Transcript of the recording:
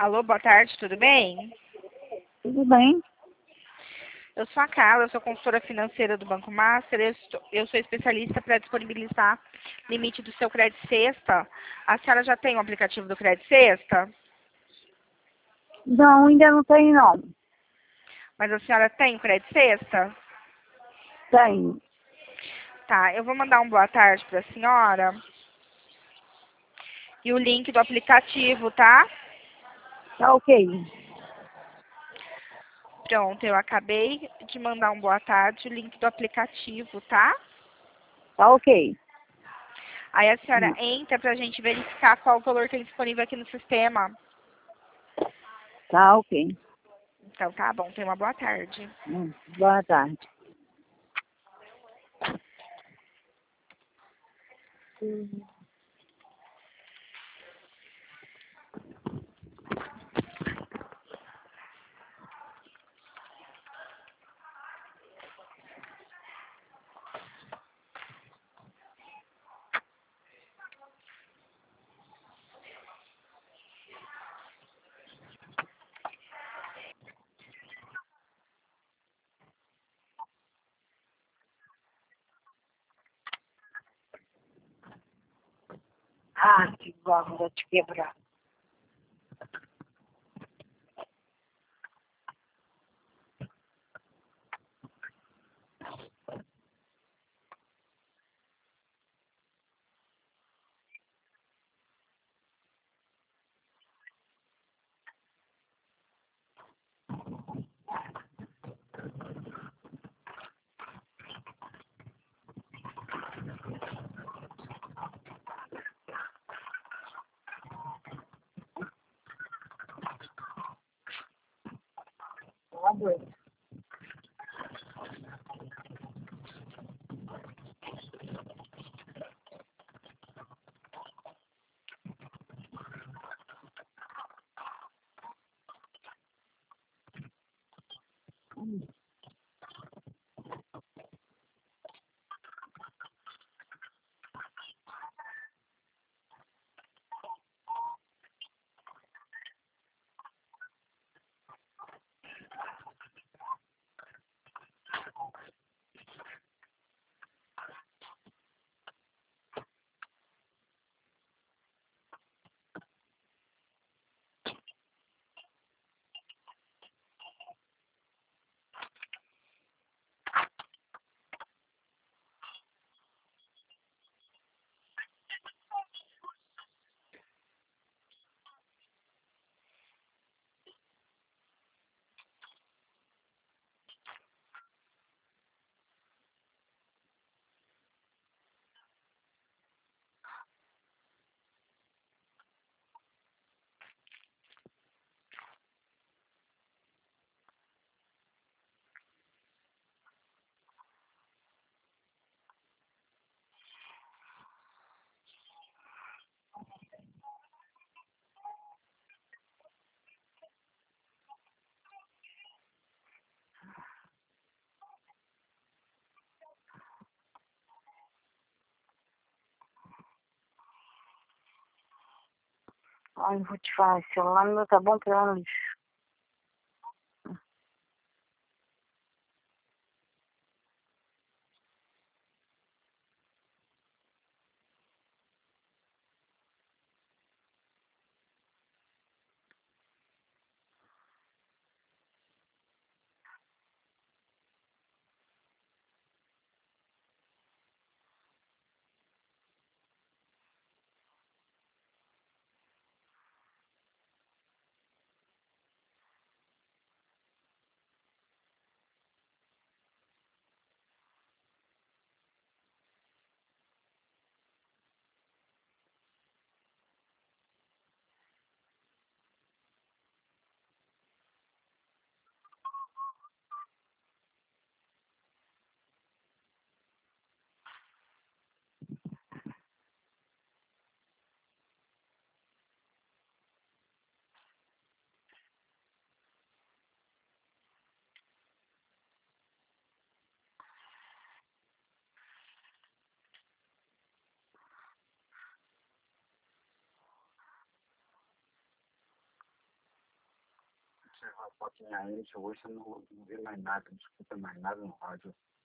Alô, boa tarde, tudo bem? Tudo bem? Eu sou a Carla, eu sou consultora financeira do Banco Master, eu sou especialista para disponibilizar limite do seu Crédito Sexta. A senhora já tem o aplicativo do Crédito Sexta? Não, ainda não tenho não. Mas a senhora tem o Crédito Sexta? Tenho. Tá, eu vou mandar um boa tarde para a senhora e o link do aplicativo, tá? Tá ok. Pronto, eu acabei de mandar um boa tarde, o link do aplicativo, tá? Tá ok. Aí a senhora Hum, entra para a gente verificar qual o valor que tem disponível aqui no sistema. Tá ok. Então tá bom, tenha uma boa tarde. Boa tarde. Ah, que barro, vou te quebrar. Tá doido. Ai, vou te falar, esse celular meu tá bom pra lá no lixo. Foquinha, hoje você não vê mais nada, não escuta mais nada no rádio.